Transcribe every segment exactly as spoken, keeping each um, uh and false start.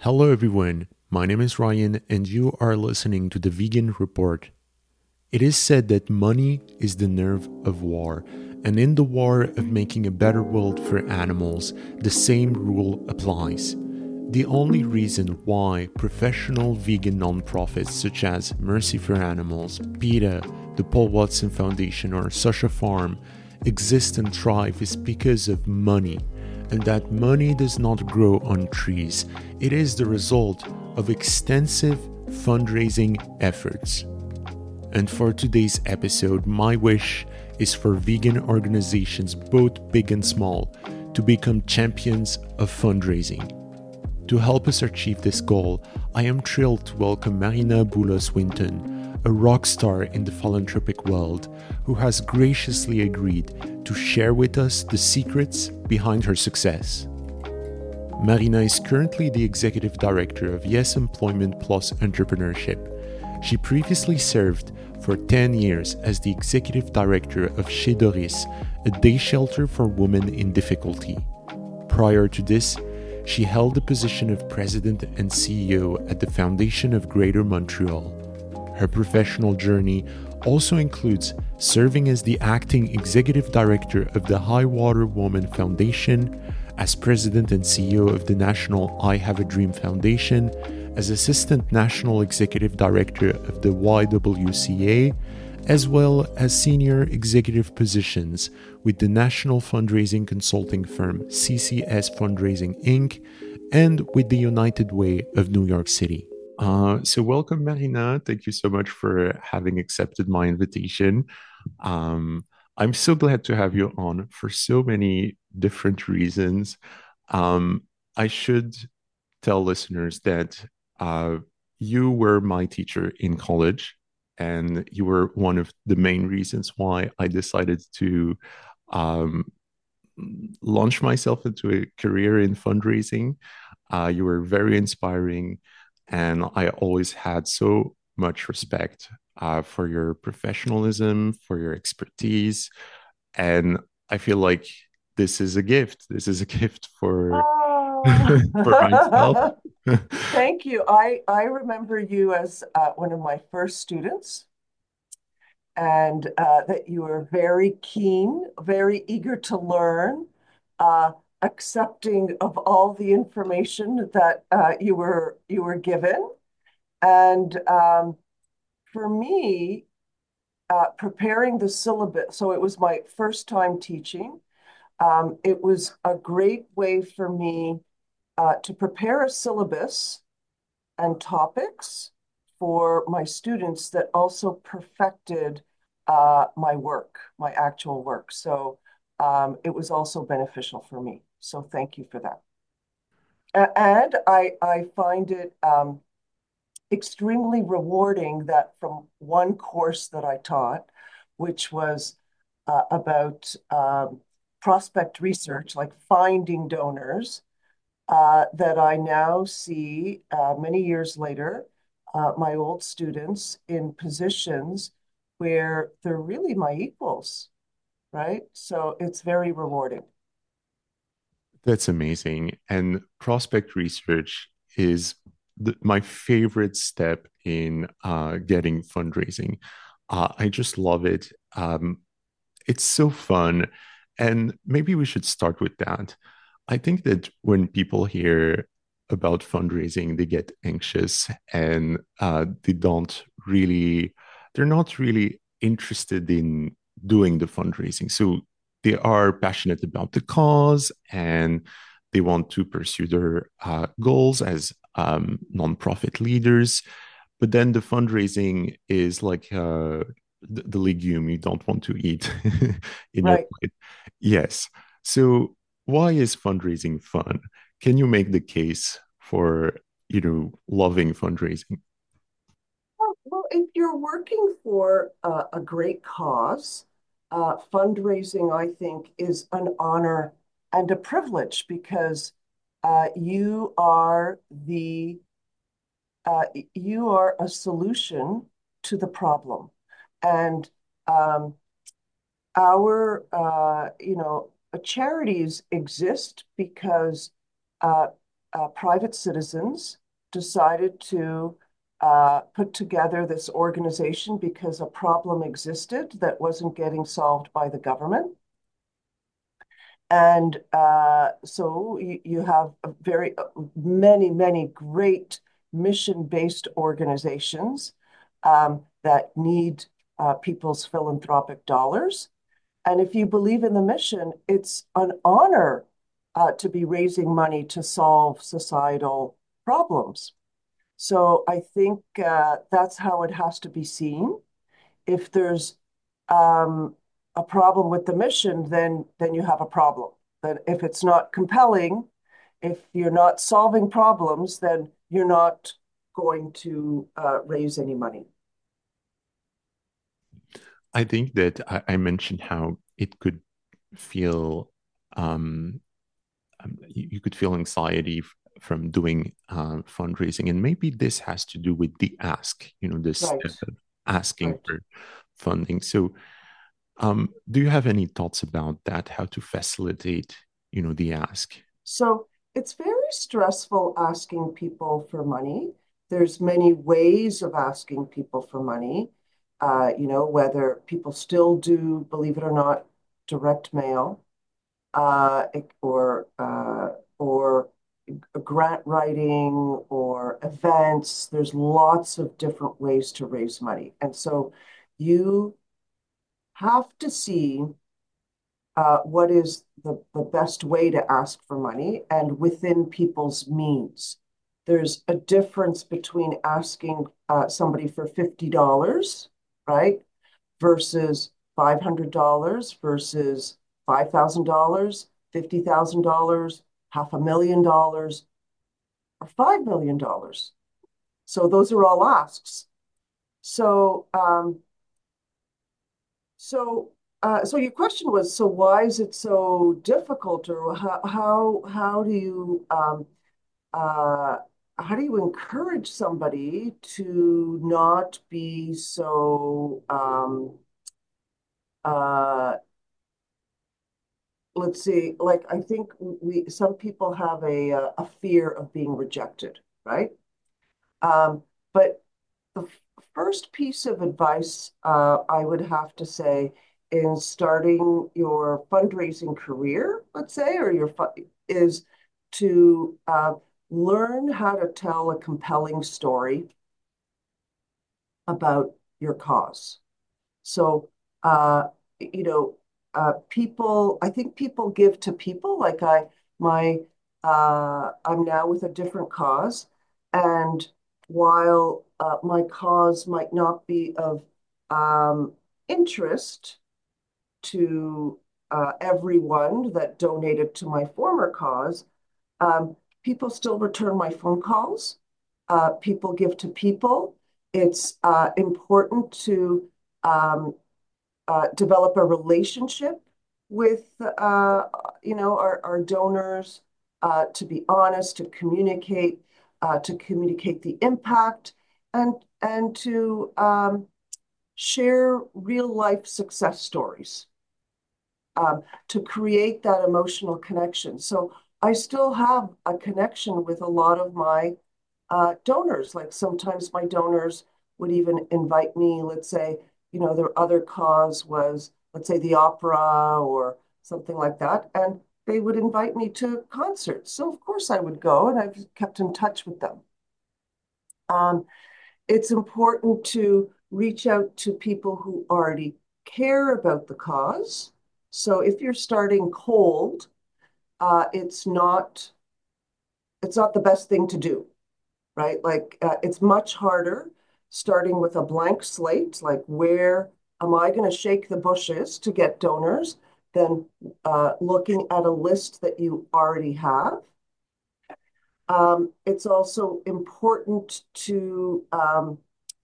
Hello, everyone. My name is Ryan, and you are listening to the Vegan Report. It is said that money is the nerve of war, and in the war of making a better world for animals, the same rule applies. The only reason why professional vegan nonprofits such as Mercy for Animals, PETA, the Paul Watson Foundation, or Susha Farm exist and thrive is because of money, and that money does not grow on trees. It is the result of extensive fundraising efforts. And for today's episode, my wish is for vegan organizations, both big and small, to become champions of fundraising. To help us achieve this goal, I am thrilled to welcome Marina Boulos-Winton, a rock star in the philanthropic world, who has graciously agreed to share with us the secrets behind her success. Marina is currently the executive director of Yes Employment Plus Entrepreneurship. She previously served for ten years as the executive director of Chez Doris, a day shelter for women in difficulty. Prior to this, she held the position of president and C E O at the Foundation of Greater Montreal. Her professional journey also includes serving as the acting executive director of the High Water Woman Foundation, as president and C E O of the National I Have a Dream Foundation, as assistant national executive director of the Y W C A, as well as senior executive positions with the national fundraising consulting firm C C S Fundraising Incorporated and with the United Way of New York City. Uh, so, welcome, Marina. Thank you so much for having accepted my invitation. Um, I'm so glad to have you on for so many different reasons. Um, I should tell listeners that uh, you were my teacher in college, and you were one of the main reasons why I decided to um, launch myself into a career in fundraising. Uh, you were very inspiring, and I always had so much respect uh, for your professionalism, for your expertise, and I feel like this is a gift. This is a gift for for myself. Oh, thank you. I, I remember you as uh, one of my first students, and uh, that you were very keen, very eager to learn, uh, accepting of all the information that uh, you were you were given. And um, for me, uh, preparing the syllabus, so it was my first time teaching. Um, it was a great way for me uh, to prepare a syllabus and topics for my students that also perfected uh, my work, my actual work. So um, it was also beneficial for me. So thank you for that. A- And I, I find it um, extremely rewarding that from one course that I taught, which was uh, about um, prospect research, like finding donors, uh, that I now see uh, many years later, uh, my old students in positions where they're really my equals, right? So it's very rewarding. That's amazing. And prospect research is the, my favorite step in uh, getting fundraising. Uh, I just love it. Um, it's so fun. And maybe we should start with that. I think that when people hear about fundraising, they get anxious and uh, they don't really, they're not really interested in doing the fundraising. So they are passionate about the cause and they want to pursue their uh, goals as um, nonprofit leaders. But then the fundraising is like uh, the, the legume you don't want to eat in your Right. plate. Yes. So why is fundraising fun? Can you make the case for, you know, loving fundraising? Well, well, if you're working for uh, a great cause, uh, fundraising, I think, is an honor and a privilege because uh, you are the uh, you are a solution to the problem. And um, our, uh, you know, charities exist because uh, uh, private citizens decided to uh, put together this organization because a problem existed that wasn't getting solved by the government. And uh, so you, you have a very many, many great mission-based organizations um, that need uh, people's philanthropic dollars. And if you believe in the mission, it's an honor uh, to be raising money to solve societal problems. So I think uh, that's how it has to be seen. If there's um, a problem with the mission, then then you have a problem. But if it's not compelling, if you're not solving problems, then you're not going to uh, raise any money. I think that I, I mentioned how it could feel um, um, you, you could feel anxiety f- from doing uh, fundraising, and maybe this has to do with the ask, you know, this Right, step of asking right. for funding. So, um, do you have any thoughts about that? How to facilitate, you know, the ask? So it's very stressful asking people for money. There's many ways of asking people for money. Uh, you know, whether people still do, believe it or not, direct mail, uh, or uh, or grant writing or events. There's lots of different ways to raise money. And so you have to see uh, what is the, the best way to ask for money and within people's means. There's a difference between asking uh, somebody for fifty dollars, right, versus five hundred dollars versus five thousand dollars fifty thousand dollars half a million dollars, or five million dollars. So those are all asks. So, um, so, uh, so your question was, so why is it so difficult, or how how how do you um, uh, how do you encourage somebody to not be so um, uh, let's see, like I think we some people have a a fear of being rejected, right? Um, but the first piece of advice uh, I would have to say in starting your fundraising career, let's say, or your is to uh, learn how to tell a compelling story about your cause. So, uh, you know, uh, people, I think people give to people. Like I, my, uh, I'm now with a different cause. And while uh, my cause might not be of um, interest to uh, everyone that donated to my former cause, um, people still return my phone calls. Uh, people give to people. It's uh, important to um, uh, develop a relationship with uh, you know our, our donors, uh, to be honest, to communicate, uh, to communicate the impact, and and to um, share real life success stories, um, to create that emotional connection. So I still have a connection with a lot of my uh, donors. Like sometimes my donors would even invite me, let's say, you know, their other cause was, let's say, the opera or something like that. And they would invite me to concerts. So, of course, I would go, and I've kept in touch with them. Um, it's important to reach out to people who already care about the cause. So, if you're starting cold, uh, it's not it's not the best thing to do, right? Like uh, it's much harder starting with a blank slate, like where am I going to shake the bushes to get donors, than uh, looking at a list that you already have. Um, it's also important to, um,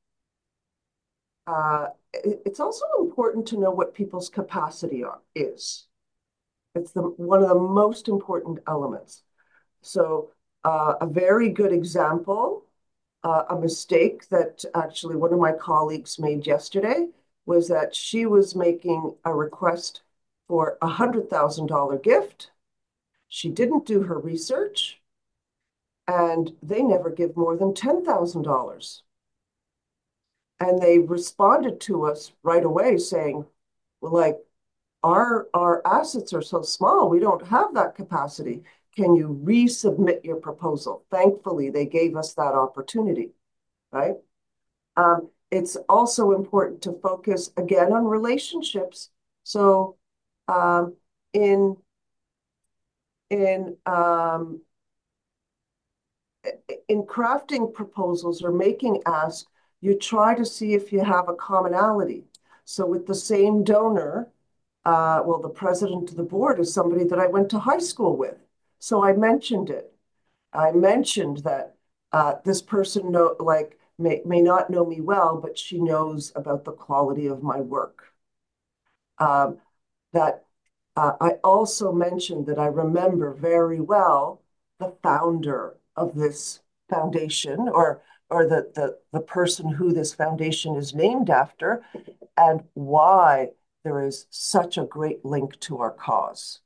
uh, it's also important to know what people's capacity are, is. It's the one of the most important elements. So uh, a very good example, uh, a mistake that actually one of my colleagues made yesterday, was that she was making a request for a one hundred thousand dollars gift. She didn't do her research. and they never give more than ten thousand dollars. And they responded to us right away saying, well, like, our our assets are so small, we don't have that capacity. Can you resubmit your proposal? Thankfully, they gave us that opportunity, right? Um, it's also important to focus again on relationships. So, um, in in um, in crafting proposals or making asks, you try to see if you have a commonality. So, with the same donor, uh, well, the president of the board is somebody that I went to high school with. So I mentioned it. I mentioned that uh, this person know like may, may not know me well, but she knows about the quality of my work. Um, that uh, I also mentioned that I remember very well the founder of this foundation, or or the, the the person who this foundation is named after, and why there is such a great link to our cause,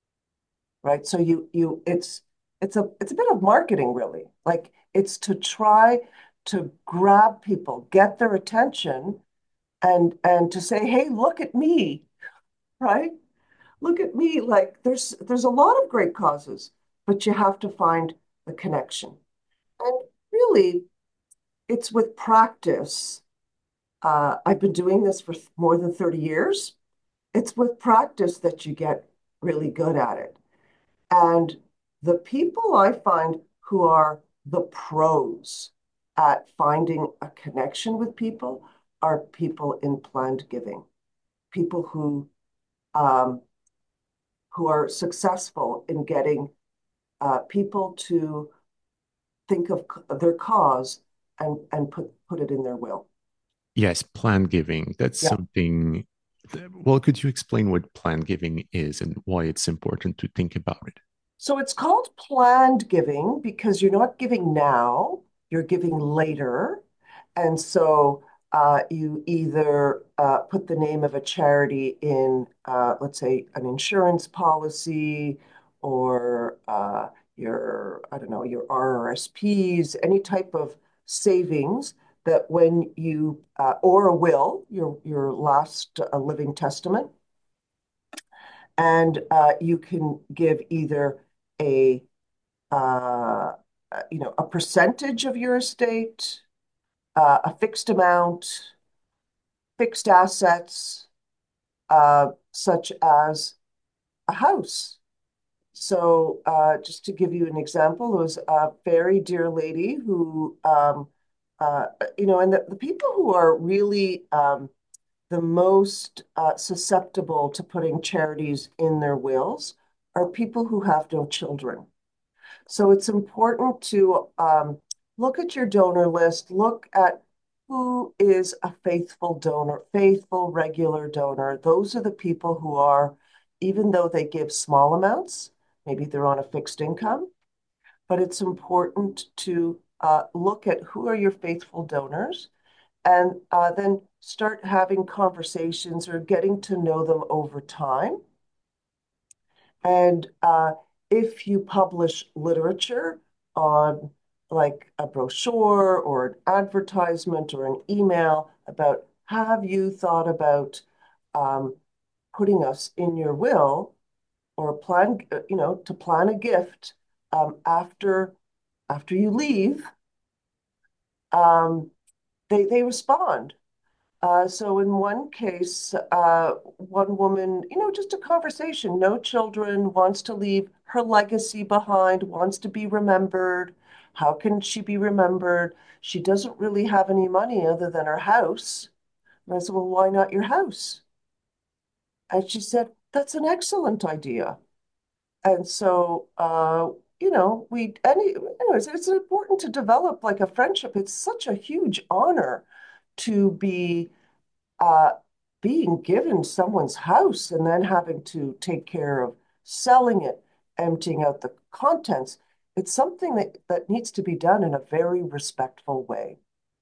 right? So you you it's it's a it's a bit of marketing, really. Like, it's to try to grab people, get their attention, and and to say, hey, look at me, right? Look at me. Like, there's there's a lot of great causes, but you have to find the connection. And really, it's with practice. Uh, I've been doing this for more than thirty years. It's with practice that you get really good at it. And the people I find who are the pros at finding a connection with people are people in planned giving, people who um, who are successful in getting uh, people to think of their cause and and put put it in their will. Yes, plan giving. That's Yeah. something. Well, could you explain what plan giving is and why it's important to think about it? So it's called planned giving because you're not giving now, you're giving later. And so uh, you either uh, put the name of a charity in, uh, let's say, an insurance policy, or uh, your, I don't know, your R R S Ps, any type of savings that when you, uh, or a will, your, your last uh, living testament, and uh, you can give either a uh, uh, you know, a percentage of your estate, uh, a fixed amount, fixed assets, uh, such as a house. So, uh, just to give you an example, there was a very dear lady who, um, uh, you know, and the, the people who are really um, the most uh, susceptible to putting charities in their wills are people who have no children. So it's important to um, look at your donor list, look at who is a faithful donor, faithful, regular donor. Those are the people who are, even though they give small amounts, maybe they're on a fixed income, but it's important to uh, look at who are your faithful donors, and uh, then start having conversations or getting to know them over time. And uh, if you publish literature on, like, a brochure or an advertisement or an email about, have you thought about um, putting us in your will, or plan, uh, you know, to plan a gift um, after after you leave, um, they they respond. Uh, so in one case, uh, one woman, you know, just a conversation, no children, wants to leave her legacy behind, wants to be remembered. How can she be remembered? She doesn't really have any money other than her house. And I said, well, why not your house? And she said, that's an excellent idea. And so, uh, you know, we, any, anyways, it's important to develop like a friendship. It's such a huge honor to be uh, being given someone's house and then having to take care of selling it, emptying out the contents. It's something that, that needs to be done in a very respectful way.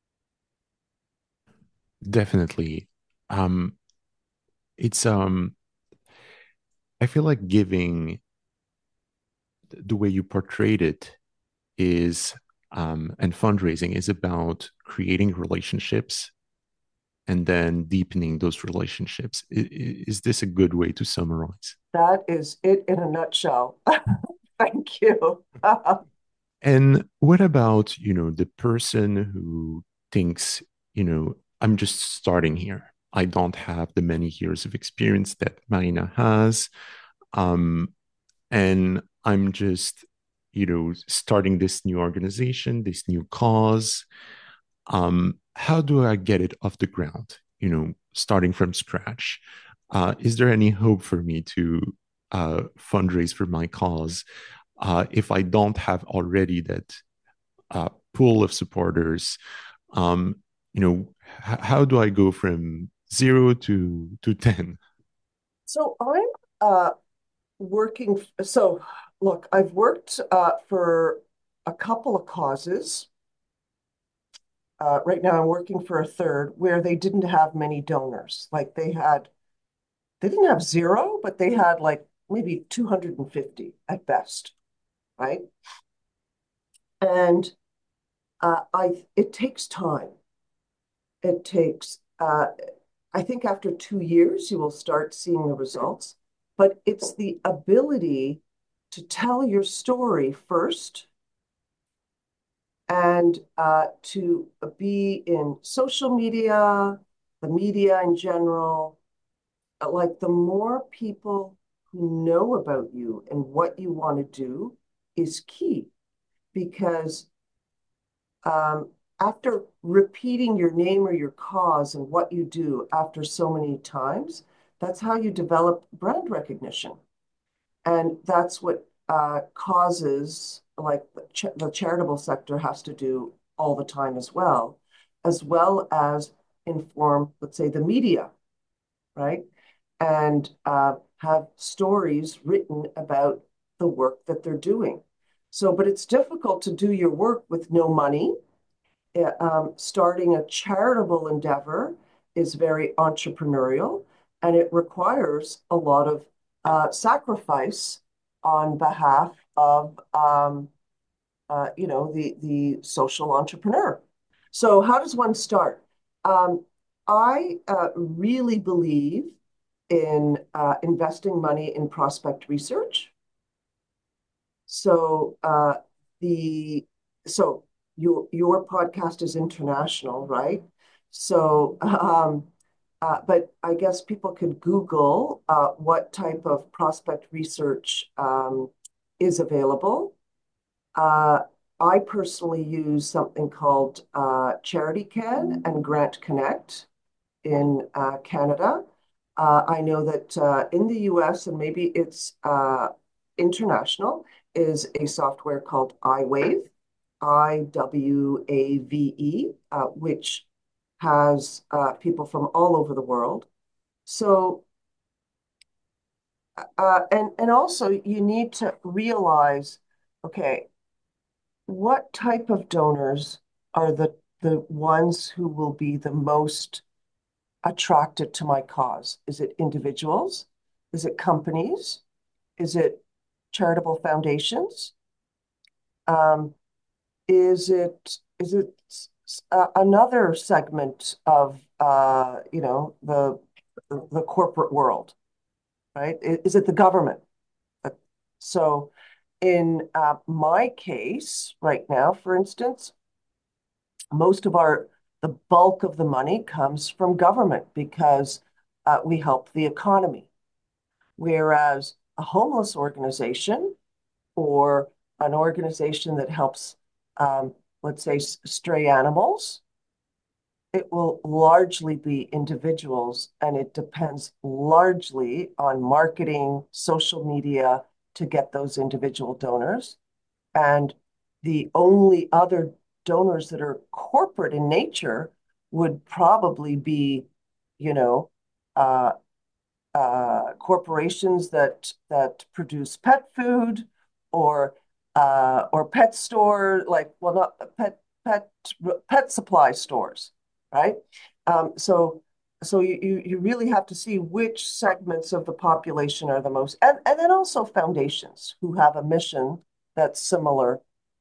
Definitely. Um, it's um, I feel like giving the way you portrayed it is um, and fundraising is about creating relationships and then deepening those relationships. I- Is this a good way to summarize? That is it in a nutshell. Thank you. And what about, you know, the person who thinks, you know, I'm just starting here. I don't have the many years of experience that Marina has. Um, and I'm just, you know, starting this new organization, this new cause. Um, how do I get it off the ground? You know, starting from scratch. Uh, is there any hope for me to uh, fundraise for my cause uh, if I don't have already that uh, pool of supporters? Um, you know, h- how do I go from zero to to ten? So I'm uh, working. So look, I've worked uh, for a couple of causes. Uh, right now, I'm working for a third where they didn't have many donors. Like they had, they didn't have zero, but they had like maybe two hundred fifty at best, right? And uh, I, it takes time. It takes, uh, I think after two years, you will start seeing the results, but it's the ability to tell your story first and uh, to be in social media, the media in general. Like the more people who know about you and what you want to do is key because um, after repeating your name or your cause and what you do after so many times, that's how you develop brand recognition. And that's what uh, causes, like the, ch the charitable sector has to do all the time as well, as well as inform, let's say, the media, right? And uh, have stories written about the work that they're doing. So, but it's difficult to do your work with no money. Uh, um, starting a charitable endeavor is very entrepreneurial and it requires a lot of uh, sacrifice on behalf of um, uh, you know the the social entrepreneur. So how does one start? Um, I uh, really believe in uh, investing money in prospect research. So uh, the so your your podcast is international, right? So um, uh, but I guess people could Google uh, what type of prospect research um, is available. Uh, I personally use something called uh, CharityCan and Grant Connect in uh, Canada. Uh, I know that uh, in the U S, and maybe it's uh, international, is a software called iWave, I W A V E, uh, which has uh, people from all over the world. So, uh, and and also you need to realize, okay, what type of donors are the the ones who will be the most attracted to my cause? Is it individuals? Is it companies? Is it charitable foundations? Um, is it is it uh, another segment of uh, you know the the corporate world, right? Is it the government? So, in uh, my case, right now, for instance, most of our the bulk of the money comes from government because uh, we help the economy. Whereas a homeless organization or an organization that helps, um, let's say, stray animals, it will largely be individuals and it depends largely on marketing, social media to get those individual donors. And the only other donors that are corporate in nature would probably be, you know, uh, uh, corporations that that produce pet food or uh, or pet store, like well, not pet pet pet supply stores, right? Um, so so you, you you really have to see which segments of the population are the most, and and then also foundations who have a mission that's similar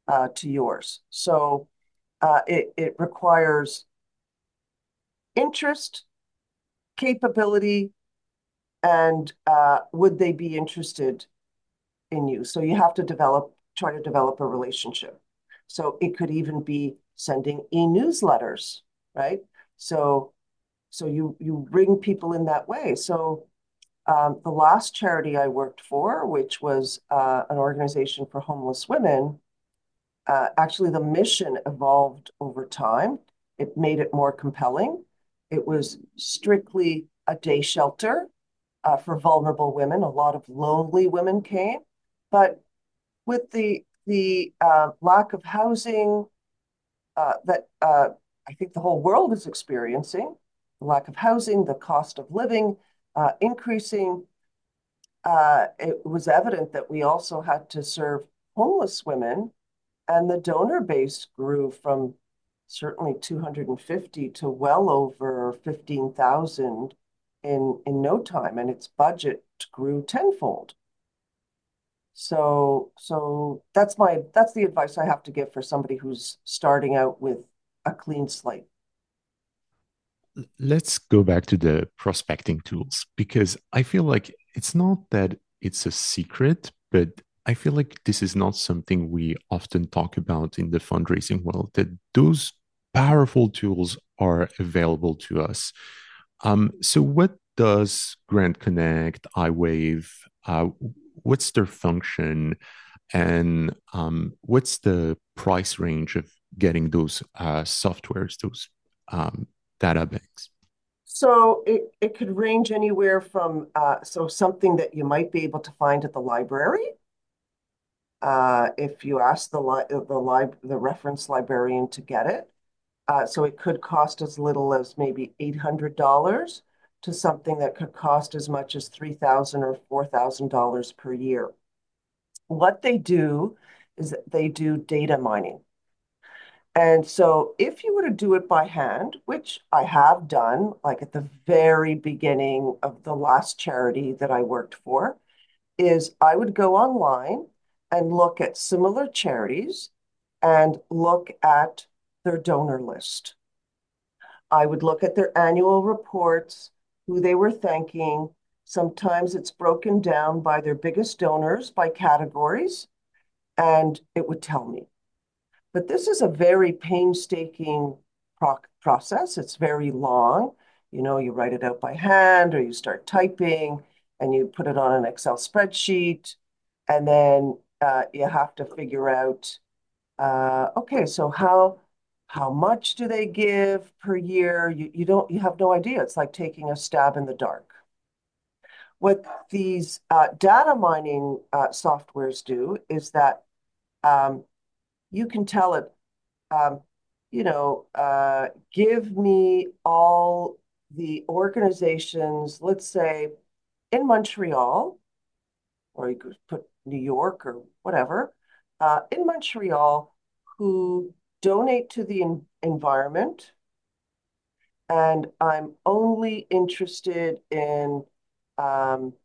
uh, to yours. So uh, it, it requires interest, capability, and uh, would they be interested in you? So you have to develop, try to develop a relationship. So it could even be sending e-newsletters, right? So so you you bring people in that way. So um, the last charity I worked for, which was uh, an organization for homeless women, uh, actually the mission evolved over time. It made it more compelling. It was strictly a day shelter uh, for vulnerable women. A lot of lonely women came, but with the the uh, lack of housing uh, that uh, I think the whole world is experiencing, the lack of housing, the cost of living uh, increasing, uh, it was evident that we also had to serve homeless women, and the donor base grew from certainly two hundred fifty to well over fifteen thousand in in no time, and its budget grew tenfold. So, so that's my that's the advice I have to give for somebody who's starting out with a clean slate. Let's go back to the prospecting tools because I feel like it's not that it's a secret, but I feel like this is not something we often talk about in the fundraising world, that those powerful tools are available to us. Um, so, what does Grant Connect, iWave, uh, what's their function, and um, what's the price range of getting those uh, softwares, those um, data banks? So it, it could range anywhere from uh, so something that you might be able to find at the library. Uh, if you ask the li the lib the reference librarian to get it. Uh, so it could cost as little as maybe eight hundred dollars to something that could cost as much as three thousand dollars or four thousand dollars per year. What they do is that they do data mining. And so if you were to do it by hand, which I have done, like at the very beginning of the last charity that I worked for, is I would go online and look at similar charities and look at their donor list. I would look at their annual reports, who they were thanking. Sometimes it's broken down by their biggest donors by categories, and it would tell me. But this is a very painstaking pro process. It's very long. You know, you write it out by hand or you start typing and you put it on an Excel spreadsheet. And then uh, you have to figure out, uh, okay, so how how much do they give per year? You, you don't, you have no idea. It's like taking a stab in the dark. What these uh, data mining uh, softwares do is that um, you can tell it, um, you know, uh, give me all the organizations, let's say in Montreal, or you could put New York or whatever, uh, in Montreal, who donate to the en environment. And I'm only interested in, um,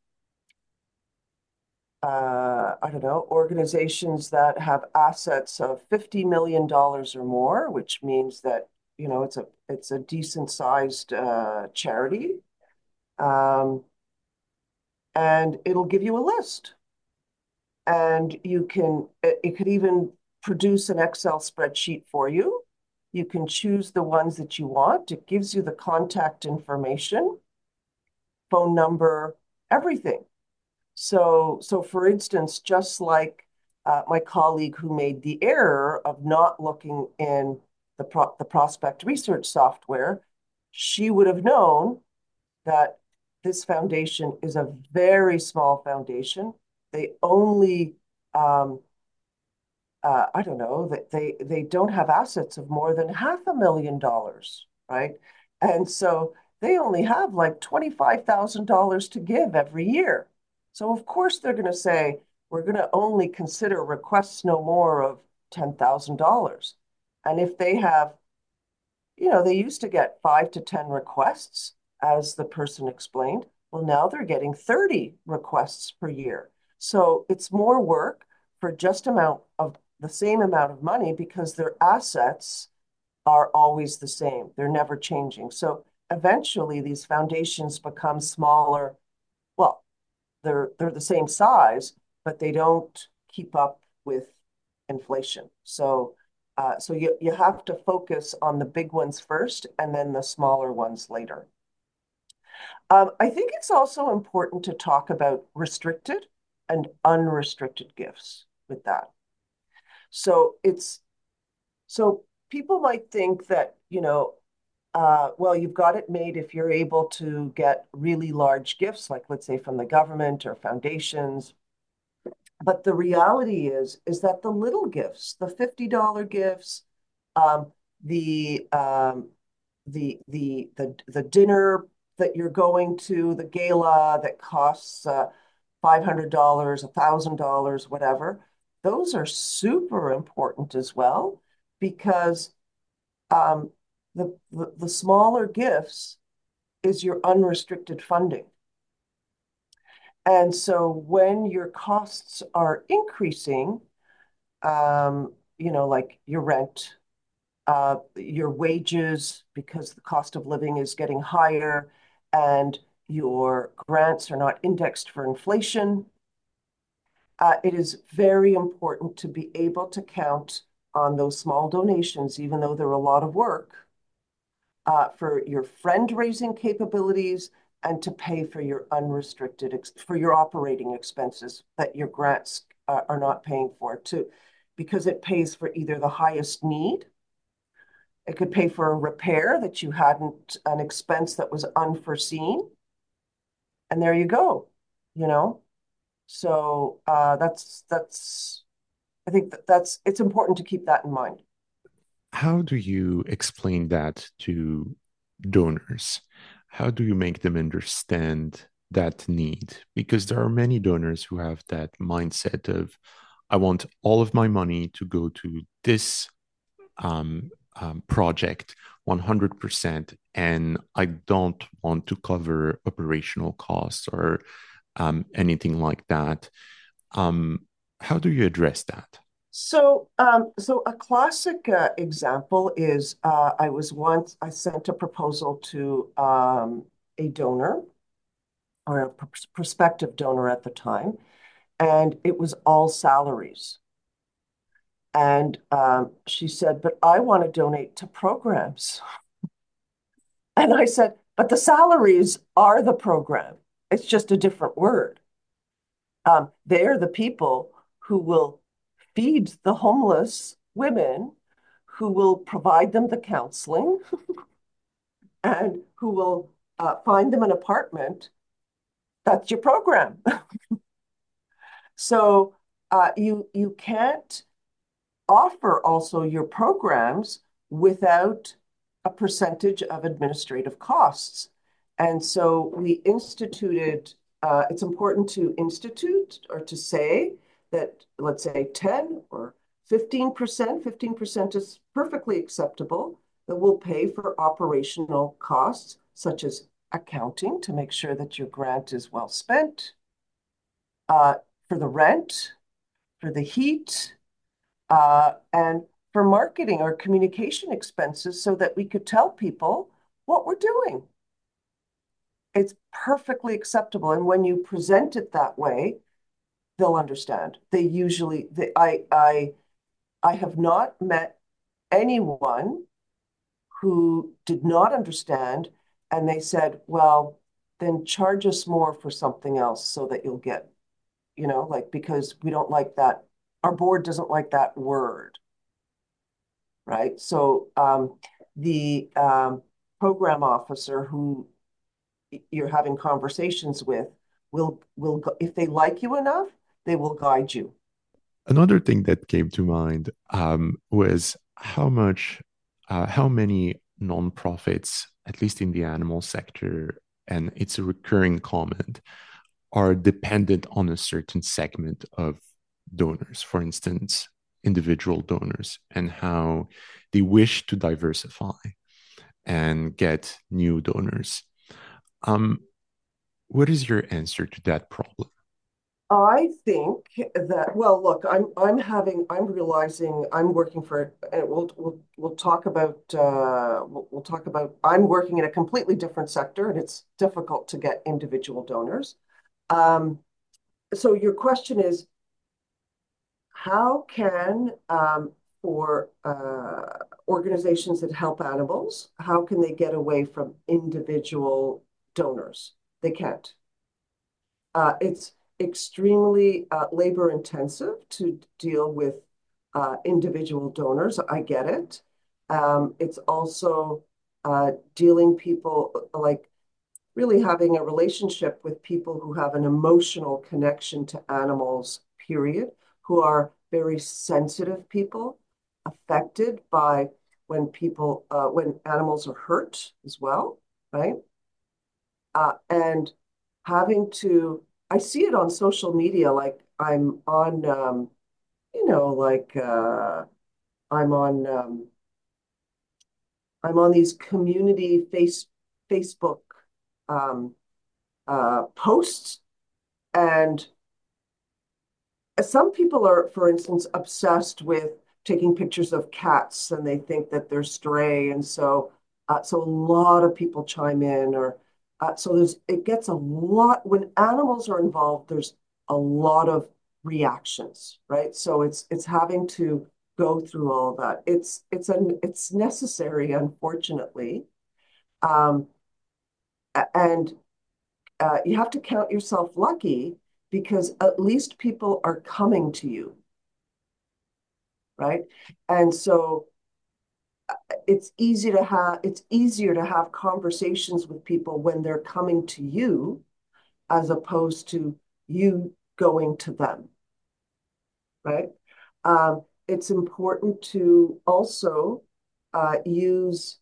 uh, I don't know, organizations that have assets of fifty million dollars or more, which means that, you know, it's a it's a decent sized uh, charity. Um, and it'll give you a list. And you can, it, it could even produce an Excel spreadsheet for you. You can choose the ones that you want. It gives you the contact information, phone number, everything. So, so for instance, just like uh, my colleague who made the error of not looking in the, pro the prospect research software, she would have known that this foundation is a very small foundation. They only, um, uh, I don't know, that they they don't have assets of more than half a million dollars, right? And so they only have like twenty-five thousand dollars to give every year. So of course they're going to say, we're going to only consider requests no more of ten thousand dollars. And if they have, you know, they used to get five to ten requests, as the person explained. Well, now they're getting thirty requests per year. So it's more work for just amount of the same amount of money because their assets are always the same. They're never changing. So eventually these foundations become smaller. Well, they're they're the same size, but they don't keep up with inflation. So uh, so you, you have to focus on the big ones first and then the smaller ones later. Um, I think it's also important to talk about restricted and unrestricted gifts with that. So it's so people might think that, you know, uh, well, you've got it made if you're able to get really large gifts, like let's say from the government or foundations. But the reality is, is that the little gifts, the fifty dollar gifts, um, the um, the the the the dinner that you're going to, the gala that costs uh, five hundred dollars, one thousand dollars, whatever, those are super important as well because um, the, the the smaller gifts is your unrestricted funding. And so when your costs are increasing, um, you know, like your rent, uh, your wages, because the cost of living is getting higher, and your grants are not indexed for inflation, uh, it is very important to be able to count on those small donations, even though they're a lot of work, uh, for your friend raising capabilities and to pay for your unrestricted, ex- for your operating expenses that your grants uh, are not paying for too, because it pays for either the highest need, it could pay for a repair that you hadn't, an expense that was unforeseen, and there you go, you know? So uh, that's, that's, I think that that's, it's important to keep that in mind. How do you explain that to donors? How do you make them understand that need? Because there are many donors who have that mindset of, I want all of my money to go to this um, um, project one hundred percent, and I don't want to cover operational costs or um, anything like that. Um, how do you address that? So, um, so a classic uh, example is uh, I was once, I sent a proposal to um, a donor or a pr prospective donor at the time, and it was all salaries. And um, she said, but I want to donate to programs. And I said, but the salaries are the program. It's just a different word. Um, they're the people who will feed the homeless women, who will provide them the counseling, and who will uh, find them an apartment. That's your program. So uh, you you can't offer also your programs without a percentage of administrative costs. And so we instituted, uh, it's important to institute or to say that, let's say ten or fifteen percent, fifteen percent is perfectly acceptable, that we'll pay for operational costs, such as accounting to make sure that your grant is well spent, uh, for the rent, for the heat, uh, and for marketing or communication expenses so that we could tell people what we're doing. It's perfectly acceptable. And when you present it that way, they'll understand. They usually, they, I, I, I have not met anyone who did not understand and they said, well, then charge us more for something else so that you'll get, you know, like, because we don't like that. Our board doesn't like that word. Right? So um, the um, program officer who you're having conversations with will will if they like you enough, they will guide you. Another thing that came to mind um, was how much, uh, how many nonprofits, at least in the animal sector, and it's a recurring comment, are dependent on a certain segment of donors, for instance, individual donors, and how they wish to diversify and get new donors. Um, what is your answer to that problem? I think that, well, look, I'm I'm having I'm realizing I'm working for, and we'll we'll we'll talk about uh we'll, we'll talk about I'm working in a completely different sector, and it's difficult to get individual donors. Um, so your question is, how can um, for uh, organizations that help animals, how can they get away from individual donors? They can't. Uh, it's extremely uh, labor intensive to deal with uh, individual donors. I get it. Um, it's also uh, dealing people like really having a relationship with people who have an emotional connection to animals, period, who are very sensitive people, affected by when people, uh, when animals are hurt as well, right? Uh, and having to, I see it on social media, like I'm on, um, you know, like uh, I'm on, um, I'm on these community face Facebook um, uh, posts, and some people are, for instance, obsessed with taking pictures of cats, and they think that they're stray, and so uh, so a lot of people chime in, or uh, so there's it gets a lot when animals are involved. There's a lot of reactions, right? So it's it's having to go through all of that. It's it's an it's necessary, unfortunately, um, and uh, you have to count yourself lucky because at least people are coming to you, right? And so it's easy to have it's easier to have conversations with people when they're coming to you as opposed to you going to them, right? Um, it's important to also uh, use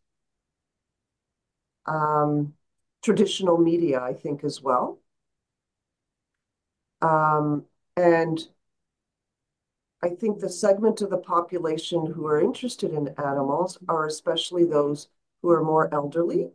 um, traditional media, I think, as well. Um, and I think the segment of the population who are interested in animals are especially those who are more elderly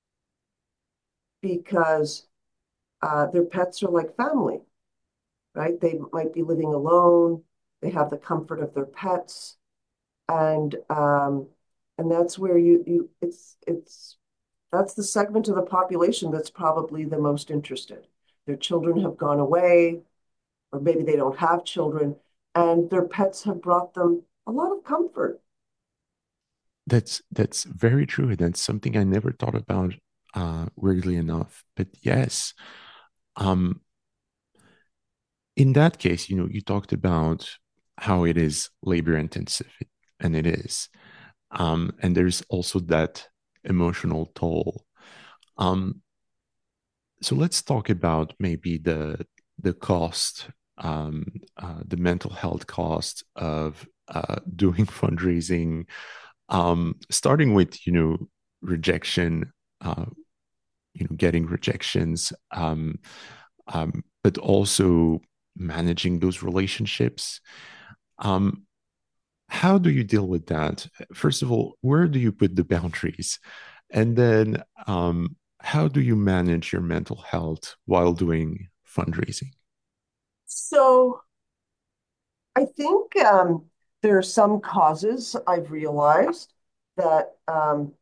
because uh, their pets are like family, right? They might be living alone. They have the comfort of their pets, and um, and that's where you you it's it's that's the segment of the population that's probably the most interested. Their children have gone away, or maybe they don't have children, and their pets have brought them a lot of comfort. That's that's very true. And that's something I never thought about, uh, weirdly enough. But yes, um, in that case, you know, you talked about how it is labor intensive, and it is. Um, and there's also that emotional toll. Um, so let's talk about maybe the the cost, um, uh, the mental health cost of uh, doing fundraising, um, starting with you know rejection, uh, you know getting rejections, um, um, but also managing those relationships. Um, how do you deal with that? First of all, where do you put the boundaries? And then, um, how do you manage your mental health while doing fundraising? So I think um, there are some causes I've realized that um,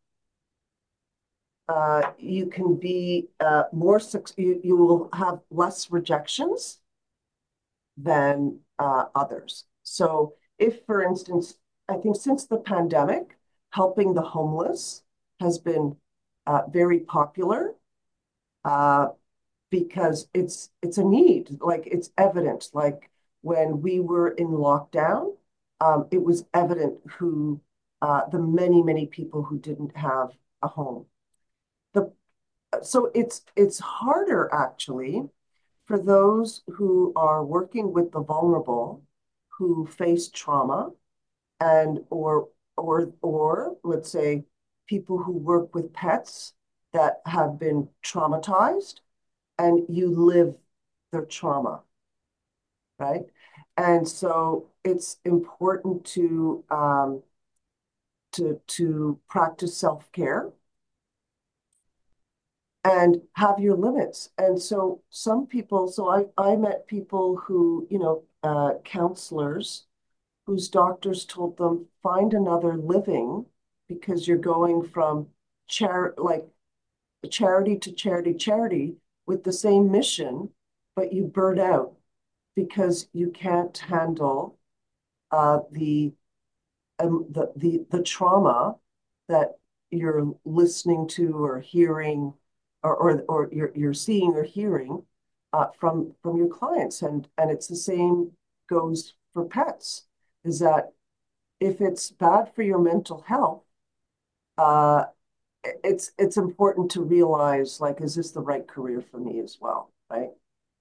uh, you can be uh, more, you, you will have less rejections than uh, others. So if, for instance, I think since the pandemic, helping the homeless has been uh, very popular uh, because it's it's a need, like it's evident. Like when we were in lockdown, um, it was evident who uh, the many, many people who didn't have a home. The so it's it's harder actually for those who are working with the vulnerable who face trauma and or or or let's say people who work with pets that have been traumatized and you live their trauma, right? And so it's important to um, to to practice self-care and have your limits. And so some people, so I, I met people who, you know, uh, counselors whose doctors told them, find another living because you're going from char like charity to charity, charity with the same mission, but you burn out because you can't handle uh, the, um, the the the trauma that you're listening to or hearing, or or, or you're you're seeing or hearing uh, from from your clients, and and it's the same goes for pets. Is that if it's bad for your mental health, uh, it's it's important to realize, like, is this the right career for me as well, right?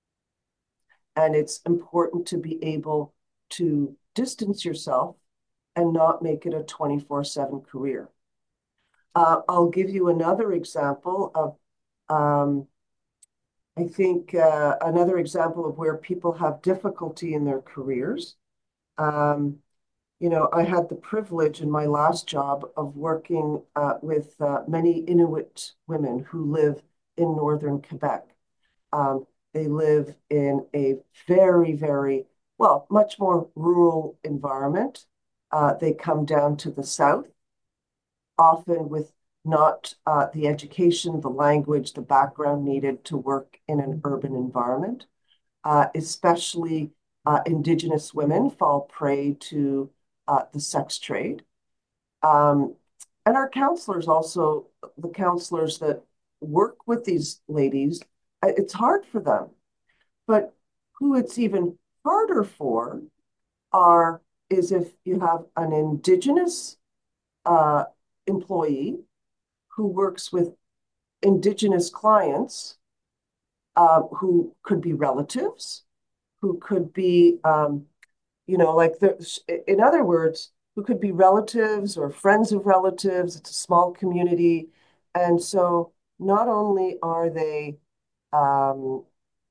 And it's important to be able to distance yourself and not make it a twenty-four seven career. Uh, I'll give you another example of, um, I think, uh, another example of where people have difficulty in their careers. Um, you know, I had the privilege in my last job of working uh, with uh, many Inuit women who live in northern Quebec. Um, they live in a very, very, well, much more rural environment. Uh, they come down to the south, often with not uh, the education, the language, the background needed to work in an urban environment. Uh, especially uh, Indigenous women fall prey to uh, the sex trade. Um, and our counselors also, the counselors that work with these ladies, uh, it's hard for them. But who it's even harder for are is if you have an Indigenous uh, employee who works with Indigenous clients uh, who could be relatives, who could be, um, you know, like there's, in other words, who could be relatives or friends of relatives. It's a small community. And so not only are they um,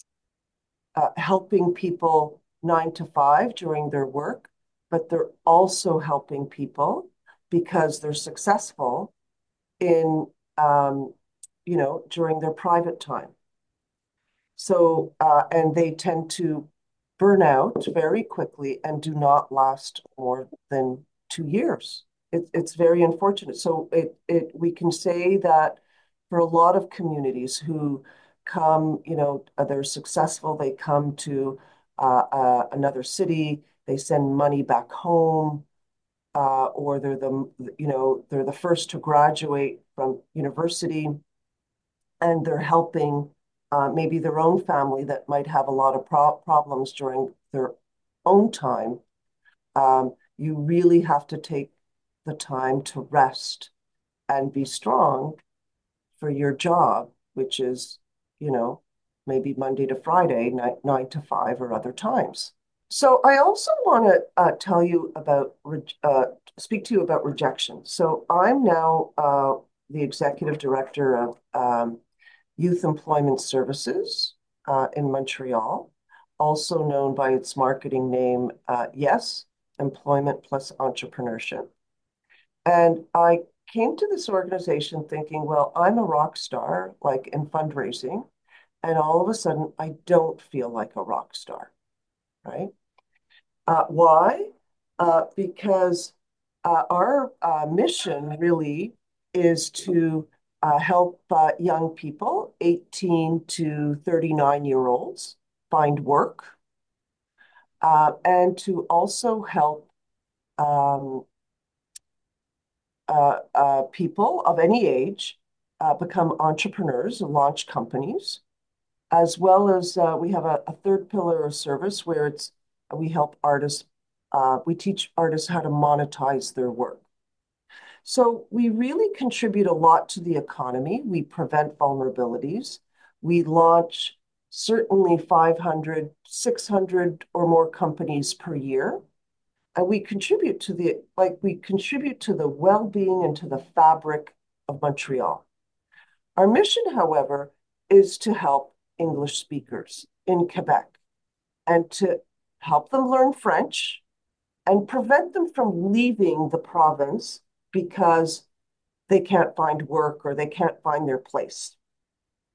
uh, helping people nine to five during their work, but they're also helping people because they're successful in, um, you know, during their private time. So, uh, and they tend to burn out very quickly and do not last more than two years. It, it's very unfortunate. So it, it, we can say that for a lot of communities who come, you know, uh, they're successful, they come to uh, uh, another city, they send money back home, uh, or they're the, you know, they're the first to graduate from university and they're helping uh, maybe their own family that might have a lot of pro problems during their own time. Um, you really have to take the time to rest and be strong for your job, which is, you know, maybe Monday to Friday, nine, nine to five, or other times. So I also want to uh, tell you about, uh, speak to you about rejection. So I'm now uh, the executive director of um, Youth Employment Services uh, in Montreal, also known by its marketing name, uh, Yes, Employment Plus Entrepreneurship. And I came to this organization thinking, well, I'm a rock star, like in fundraising, and all of a sudden I don't feel like a rock star, right? Uh, why? Uh, because uh, our uh, mission really is to uh, help uh, young people, eighteen to thirty-nine year olds, find work, uh, and to also help um, uh, uh, people of any age uh, become entrepreneurs and launch companies, as well as uh, we have a, a third pillar of service where it's we help artists, uh, we teach artists how to monetize their work. So we really contribute a lot to the economy. We prevent vulnerabilities. We launch certainly five hundred, six hundred or more companies per year. And we contribute to the, like, we contribute to the well-being and to the fabric of Montreal. Our mission, however, is to help English speakers in Quebec and to help them learn French and prevent them from leaving the province because they can't find work or they can't find their place.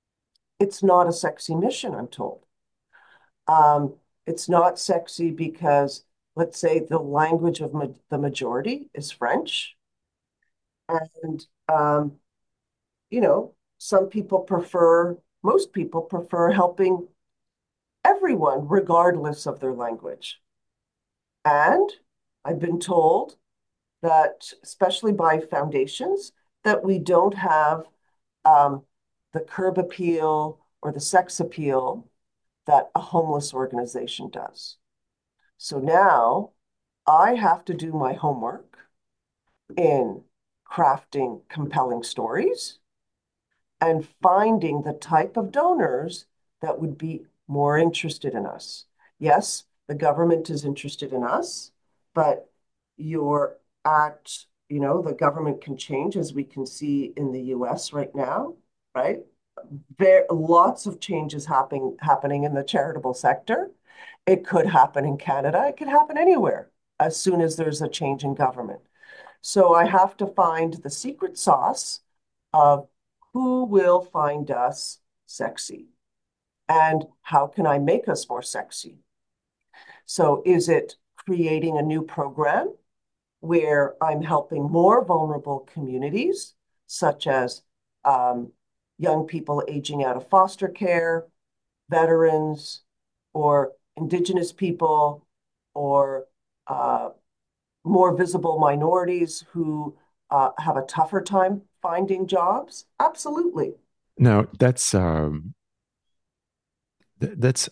it's not a sexy mission, I'm told. Um, it's not sexy because, let's say, the language of ma the majority is French. And, um, you know, some people prefer, most people prefer helping everyone, regardless of their language. And I've been told that, especially by foundations, that we don't have um, the curb appeal or the sex appeal that a homeless organization does. So now I have to do my homework in crafting compelling stories and finding the type of donors that would be more interested in us. Yes, the government is interested in us, but you're at, you know, the government can change, as we can see in the U S right now, right? There lots of changes happening happening in the charitable sector. It could happen in Canada. It could happen anywhere as soon as there's a change in government. So I have to find the secret sauce of who will find us sexy and how can I make us more sexy? So is it creating a new program where I'm helping more vulnerable communities, such as um, young people aging out of foster care, veterans, or Indigenous people, or uh, more visible minorities who uh, have a tougher time finding jobs? Absolutely. Now, that's um, th- that's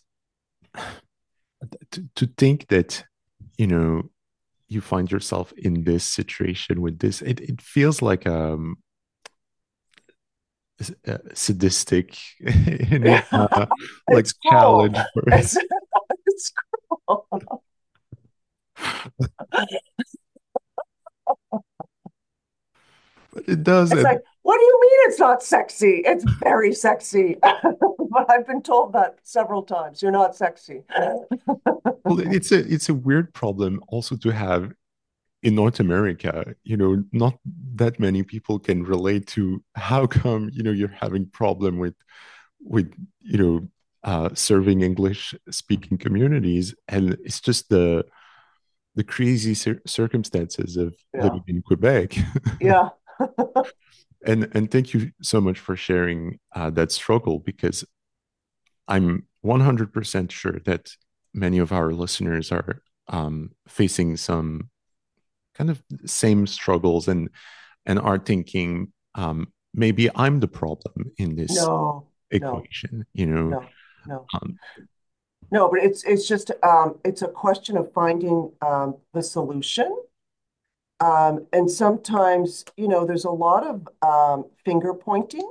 to, to think that, you know, you find yourself in this situation with this. It it feels like um uh, sadistic, you know, uh, like It's cruel. challenge for It's, it's cruel. but it does It's it. like, what do you mean it's not sexy? It's very sexy. But I've been told that several times. You're not sexy. Well, it's a it's a weird problem also to have in North America. You know, not that many people can relate to how come, you know, you're having problem with with you know uh, serving English speaking communities, and it's just the the crazy cir- circumstances of Yeah. living in Quebec. Yeah. and and thank you so much for sharing uh, that struggle, because I'm one hundred percent sure that many of our listeners are um, facing some kind of same struggles, and and are thinking, um, maybe I'm the problem in this No, no, equation. You know, no, no. um, No, but it's it's just um it's a question of finding um the solution. Um, and sometimes, you know, there's a lot of um finger pointing.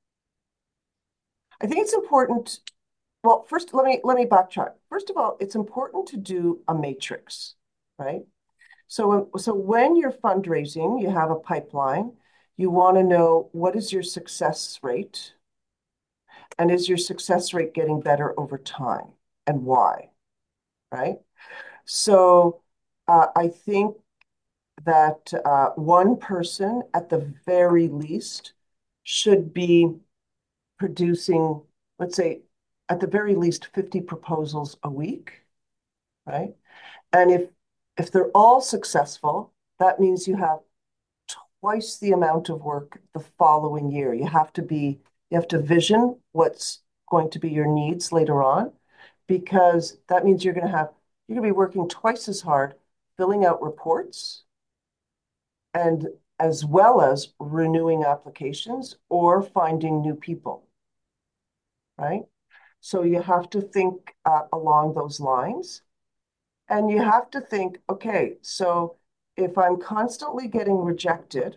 I think it's important. Well, first, let me let me backtrack. First of all, it's important to do a matrix, right? So, so when you're fundraising, you have a pipeline. You want to know what is your success rate, and is your success rate getting better over time, and why, right? So, uh, I think that uh, one person at the very least should be producing, let's say, at the very least fifty proposals a week, right? And if if they're all successful, that means you have twice the amount of work the following year. You have to be you have to vision what's going to be your needs later on, because that means you're going to have you're going to be working twice as hard filling out reports and as well as renewing applications or finding new people, right? So you have to think uh, along those lines. And you have to think, okay, so if I'm constantly getting rejected,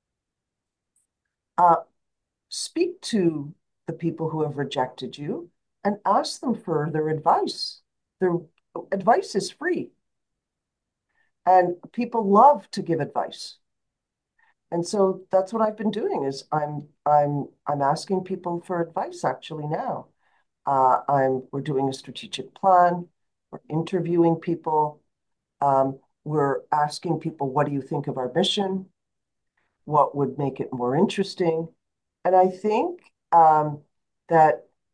uh, speak to the people who have rejected you and ask them for their advice. Their advice is free, and people love to give advice. And so that's what I've been doing is I'm I'm I'm asking people for advice actually now. Uh, I'm we're doing a strategic plan. We're interviewing people. Um, we're asking people, what do you think of our mission? What would make it more interesting? And I think um, that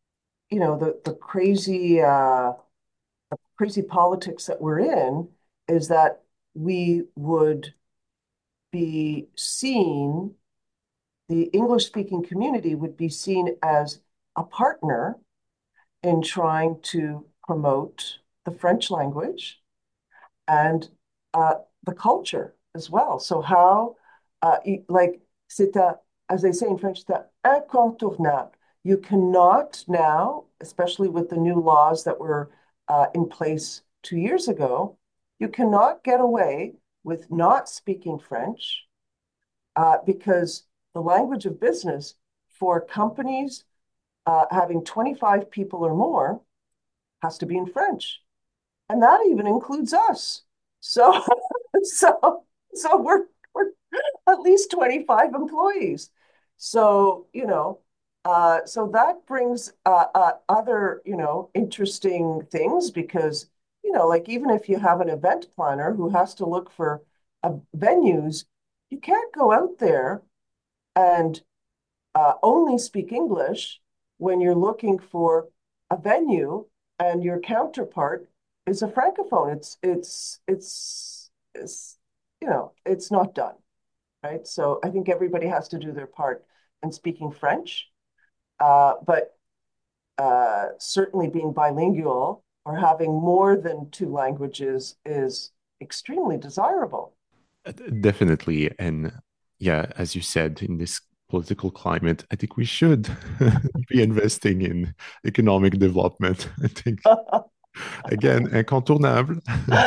you know, the the crazy uh, crazy politics that we're in is that we would be seen, the English speaking community would be seen as a partner in trying to promote the French language and uh, the culture as well. So how, uh, like, c'est a, as they say in French, c'est incontournable. You cannot now, especially with the new laws that were uh, in place two years ago, you cannot get away with not speaking French uh, because the language of business for companies uh, having twenty-five people or more has to be in French. And that even includes us. So, so, so we're, we're at least twenty-five employees. So, you know, uh, so that brings uh, uh, other, you know, interesting things because, you know, like even if you have an event planner who has to look for uh, venues, you can't go out there and uh, only speak English when you're looking for a venue and your counterpart is a francophone. It's it's it's it's you know it's not done, right? So I think everybody has to do their part in speaking French, uh, but uh, certainly being bilingual or having more than two languages is extremely desirable. Uh, Definitely. And yeah, as you said, in this political climate, I think we should be investing in economic development. I think, again, incontournable.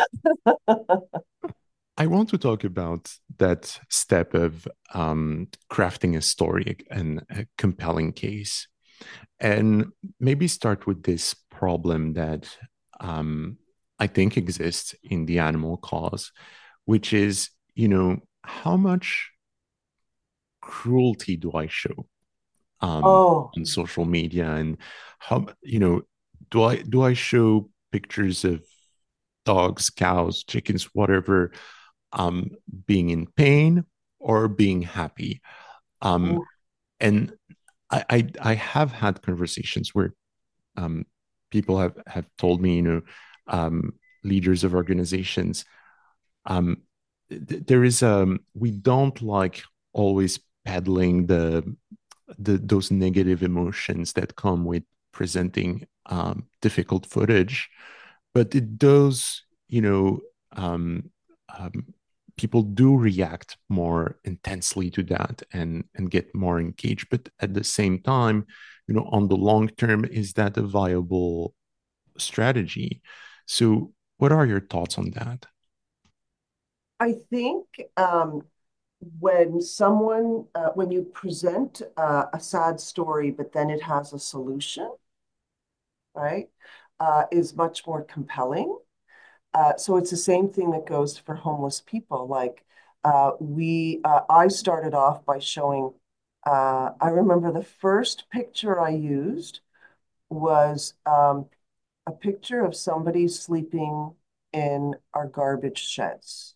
I want to talk about that step of um, crafting a story and a compelling case. And maybe start with this problem that um, I think exists in the animal cause, which is, you know, how much cruelty do I show um, Oh, on social media, and how, you know, do I do I show pictures of dogs, cows, chickens, whatever, um, being in pain or being happy? Um, ooh, and I, I I have had conversations where um, people have have told me, you know, um, leaders of organizations, um, th- there is um, we don't like always peddling the the those negative emotions that come with presenting um, difficult footage, but it does, you know, um, um, people do react more intensely to that and and get more engaged. But at the same time, you know, on the long term, is that a viable strategy? So, what are your thoughts on that? I think um, when someone, uh, when you present uh, a sad story, but then it has a solution, right, uh, is much more compelling. Uh, so it's the same thing that goes for homeless people. Like uh, we, uh, I started off by showing, uh, I remember the first picture I used was um, a picture of somebody sleeping in our garbage sheds.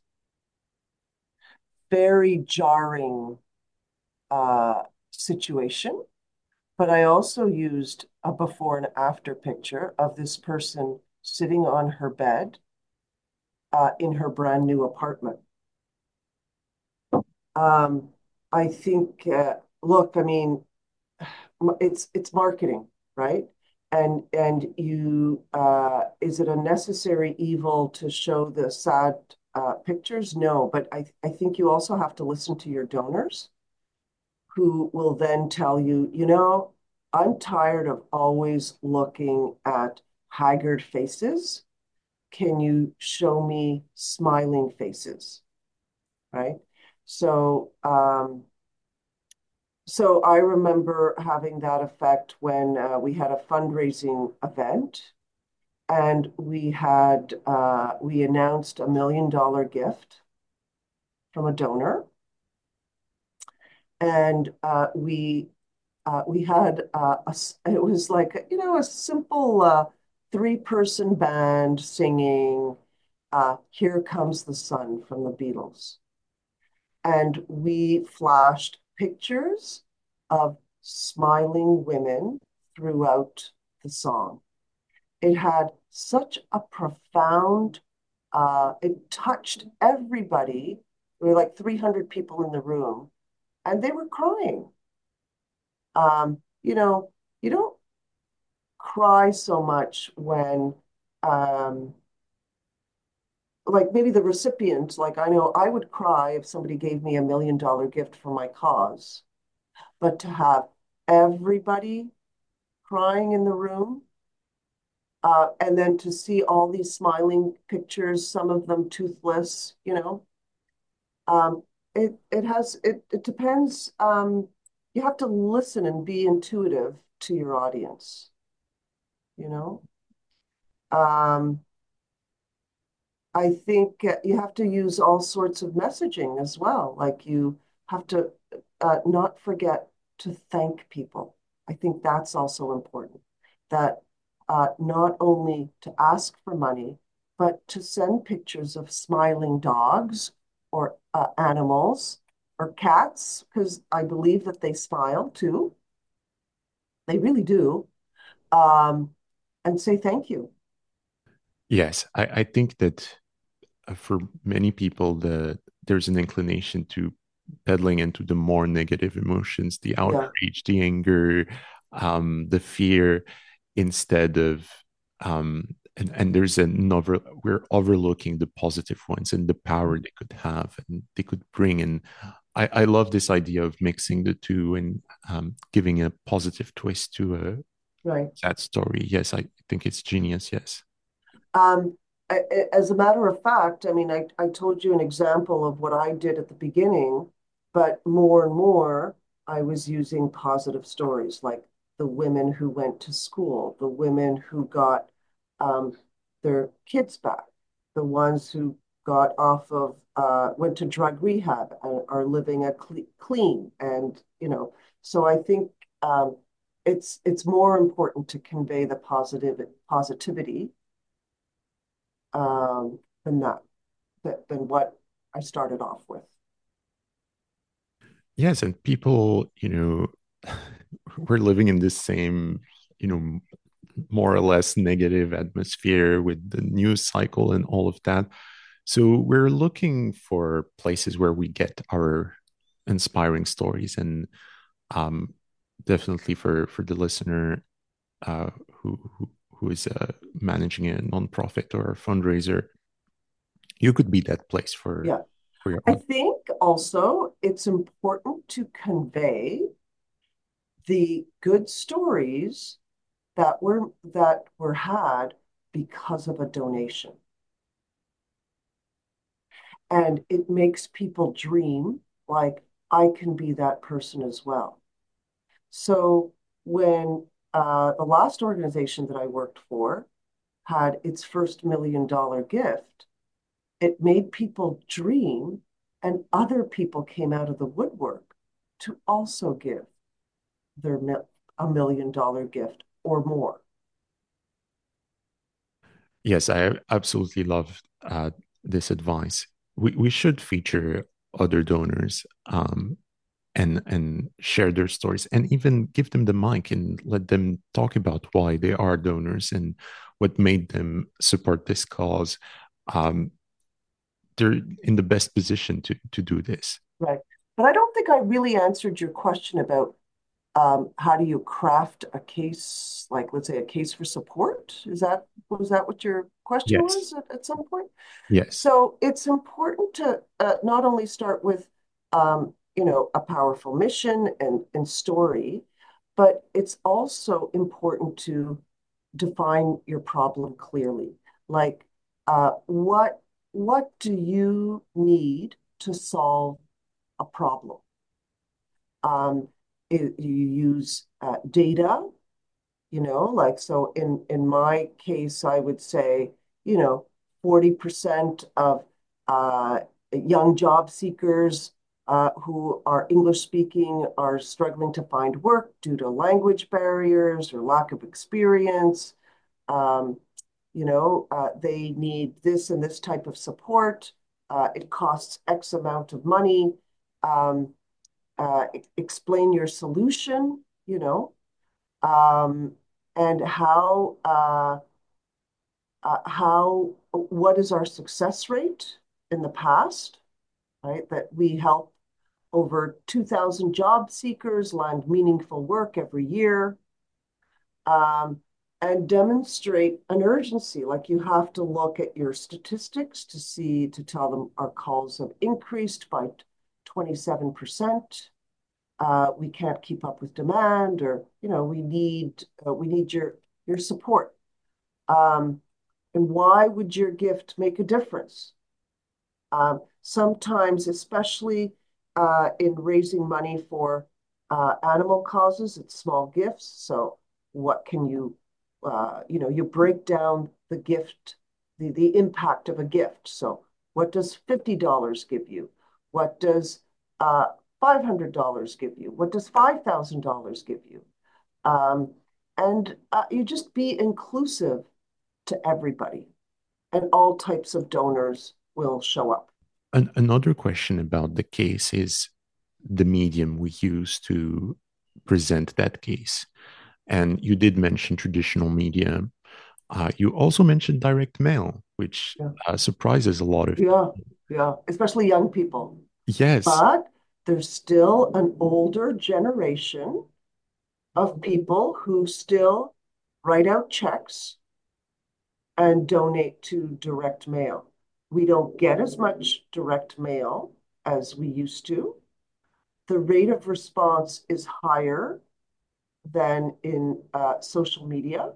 Very jarring uh, situation. But I also used a before and after picture of this person sitting on her bed uh, in her brand new apartment. Um, I think, uh, look, I mean, it's it's marketing, right? And and you, uh, is it a necessary evil to show the sad uh, pictures? No, but I I think you also have to listen to your donors who will then tell you, you know, I'm tired of always looking at haggard faces. Can you show me smiling faces? Right. So, um, so I remember having that effect when uh, we had a fundraising event and we had, uh, we announced a million dollar gift from a donor. And uh, we uh, we had uh, a, it was like, you know, a simple uh, three-person band singing uh, Here Comes the Sun from the Beatles. And we flashed pictures of smiling women throughout the song. It had such a profound, uh, it touched everybody. There were like three hundred people in the room, and they were crying. Um, you know, you don't cry so much when, um, like maybe the recipient, like I know I would cry if somebody gave me a million dollar gift for my cause, but to have everybody crying in the room, uh, and then to see all these smiling pictures, some of them toothless, you know, um, it it has it it depends. Um, you have to listen and be intuitive to your audience, you know. Um, I think uh, you have to use all sorts of messaging as well. Like you have to uh, not forget to thank people. I think that's also important. That uh, not only to ask for money, but to send pictures of smiling dogs or uh, animals or cats, because I believe that they smile too. They really do. Um, and say thank you. Yes, I, I think that uh, for many people, the there's an inclination to peddling into the more negative emotions, the Yeah, outrage, the anger, um, the fear, instead of um, and, and there's another we're overlooking the positive ones and the power they could have and they could bring in. I, I love this idea of mixing the two and um, giving a positive twist to a right. sad story. Yes, I think it's genius. Yes. Um, as a matter of fact, I mean, I, I told you an example of what I did at the beginning, but more and more I was using positive stories like the women who went to school, the women who got um, their kids back, the ones who got off of, uh, went to drug rehab and are living a cle clean. And, you know, so I think um, it's it's more important to convey the positive positivity um, than that, than what I started off with. Yes, and people, you know, we're living in this same, you know, more or less negative atmosphere with the news cycle and all of that. So we're looking for places where we get our inspiring stories, and um, definitely for for the listener uh, who, who who is uh, managing a nonprofit or a fundraiser, you could be that place for Yeah. for your I audience. think also it's important to convey the good stories that were that were had because of a donation. And it makes people dream like I can be that person as well. So when uh, the last organization that I worked for had its first million dollar gift, it made people dream, and other people came out of the woodwork to also give their a million dollar gift or more. Yes, I absolutely love uh, this advice. We we should feature other donors um, and and share their stories and even give them the mic and let them talk about why they are donors and what made them support this cause. Um, they're in the best position to to do this. Right. But I don't think I really answered your question about um, how do you craft a case, like let's say a case for support? Is that was that what your question Yes, was at, at some point? yes, So it's important to uh, not only start with um, you know, a powerful mission and, and story, but it's also important to define your problem clearly. Like, uh, what what do you need to solve a problem? Um, it, you use uh, data, you know, like so in in my case, I would say, you know, forty percent of uh, young job seekers uh, who are English speaking are struggling to find work due to language barriers or lack of experience. Um, you know, uh, they need this and this type of support. Uh, it costs X amount of money. Um, uh, explain your solution, you know. Um, and how uh, uh, how what is our success rate in the past, right? That we help over two thousand job seekers land meaningful work every year, um, and demonstrate an urgency. Like you have to look at your statistics to see, to tell them our calls have increased by twenty-seven percent. Uh, we can't keep up with demand, or, you know, we need, uh, we need your, your support. Um, and why would your gift make a difference? Um, sometimes, especially uh, in raising money for uh, animal causes, it's small gifts. So what can you, uh, you know, you break down the gift, the, the impact of a gift. So what does fifty dollars give you? What does uh, five hundred dollars give you? What does five thousand dollars give you? Um, and uh, you just be inclusive to everybody, and all types of donors will show up. An- another question about the case is the medium we use to present that case. And you did mention traditional media. Uh, you also mentioned direct mail, which Yeah. uh, surprises a lot of Yeah, people. yeah, especially young people. Yes. But there's still an older generation of people who still write out checks and donate to direct mail. We don't get as much direct mail as we used to. The rate of response is higher than in uh, social media.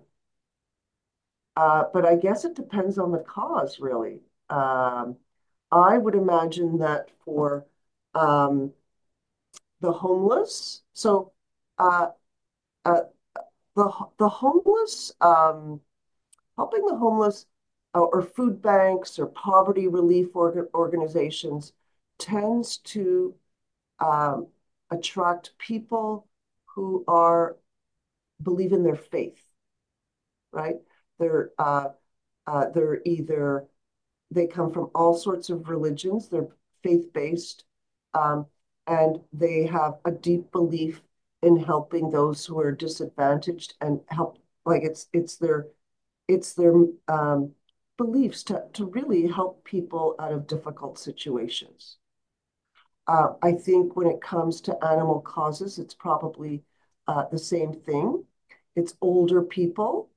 Uh, but I guess it depends on the cause, really. Um, I would imagine that for um, the homeless, so uh, uh, the the homeless, um, helping the homeless, uh, or food banks or poverty relief org organizations tends to um, attract people who are believe in their faith, right? They're uh, uh, they're either they come from all sorts of religions. They're faith-based, um, and they have a deep belief in helping those who are disadvantaged and help. Like it's it's their it's their um, beliefs to to really help people out of difficult situations. Uh, I think when it comes to animal causes, it's probably uh, the same thing. It's older people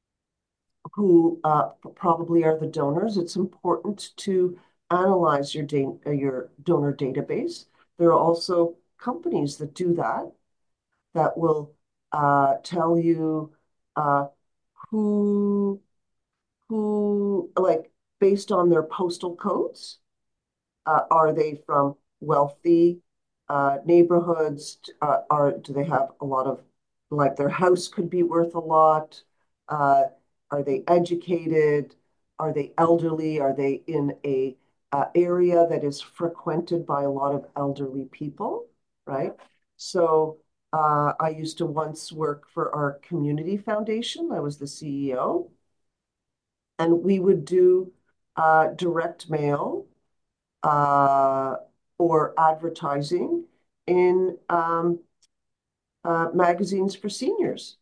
who uh, probably are the donors. It's important to analyze your, da your donor database. There are also companies that do that, that will uh, tell you uh, who, who, like, based on their postal codes, uh, are they from wealthy uh, neighborhoods? Uh, are do they have a lot of, like, their house could be worth a lot? Uh, are they educated? Are they elderly? Are they in a uh, area that is frequented by a lot of elderly people, right? So uh, I used to once work for our community foundation. I was the C E O, and we would do uh, direct mail uh, or advertising in um, uh, magazines for seniors,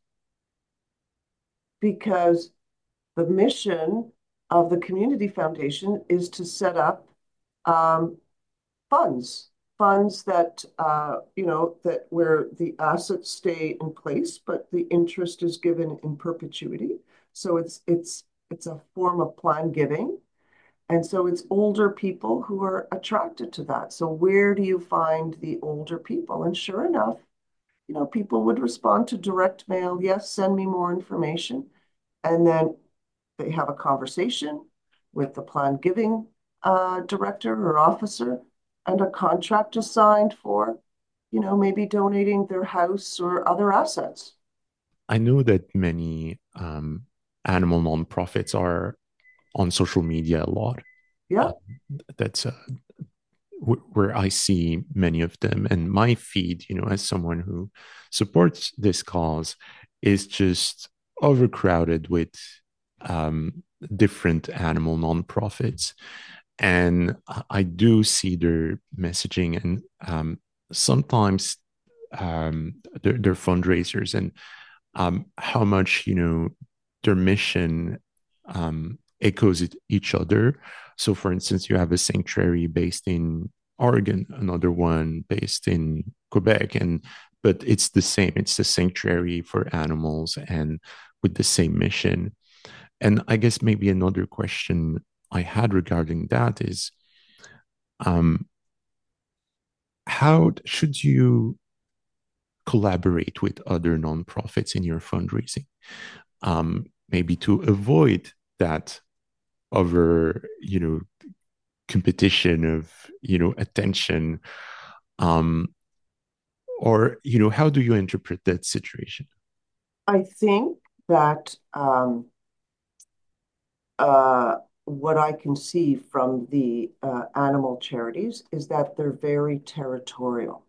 because the mission of the Community Foundation is to set up um, funds, funds that, uh, you know, that where the assets stay in place, but the interest is given in perpetuity. So it's it's it's a form of plan giving. And so it's older people who are attracted to that. So where do you find the older people? And sure enough, you know, people would respond to direct mail. Yes, send me more information. And then they have a conversation with the plan giving uh, director or officer, and a contract is signed for, you know, maybe donating their house or other assets. I know that many um, animal nonprofits are on social media a lot. Yeah, Uh, that's uh, w- where I see many of them. And my feed, you know, as someone who supports this cause, is just overcrowded with um, different animal nonprofits. And I do see their messaging, and um, sometimes um, their, their fundraisers. And um, how much, you know, their mission um, echoes it, each other. So, for instance, you have a sanctuary based in Oregon, another one based in Quebec, and but it's the same. It's a sanctuary for animals and with the same mission. And I guess maybe another question I had regarding that is, um, how should you collaborate with other nonprofits in your fundraising? Um, maybe to avoid that over, you know, competition of, you know, attention. Um, or, you know, how do you interpret that situation? I think that um, uh, what I can see from the uh, animal charities is that they're very territorial.